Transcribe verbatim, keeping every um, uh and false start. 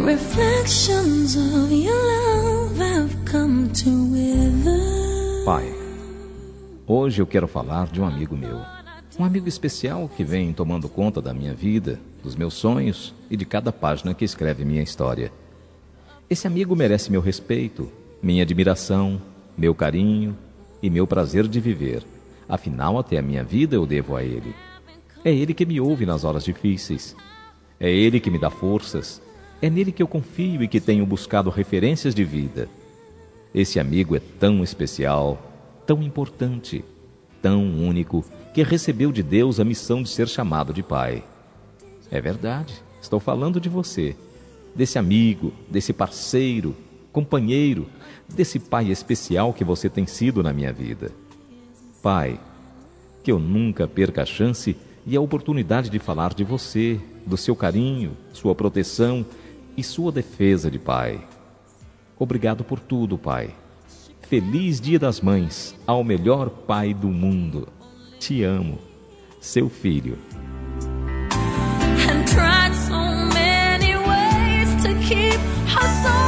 reflections of your love have come to wither. Pai, hoje eu quero falar de um amigo meu. Um amigo especial que vem tomando conta da minha vida, dos meus sonhos e de cada página que escreve minha história. Esse amigo merece meu respeito, minha admiração, meu carinho e meu prazer de viver. Afinal, até a minha vida eu devo a ele. É ele que me ouve nas horas difíceis. É ele que me dá forças. É nele que eu confio e que tenho buscado referências de vida. Esse amigo é tão especial, tão importante, tão único, que recebeu de Deus a missão de ser chamado de pai. É verdade, estou falando de você, desse amigo, desse parceiro, companheiro, desse pai especial que você tem sido na minha vida. Pai, que eu nunca perca a chance e a oportunidade de falar de você, do seu carinho, sua proteção e sua defesa de pai. Obrigado por tudo, pai. Feliz Dia das Mães ao melhor pai do mundo. Te amo, seu filho. And tried so many ways to keep her so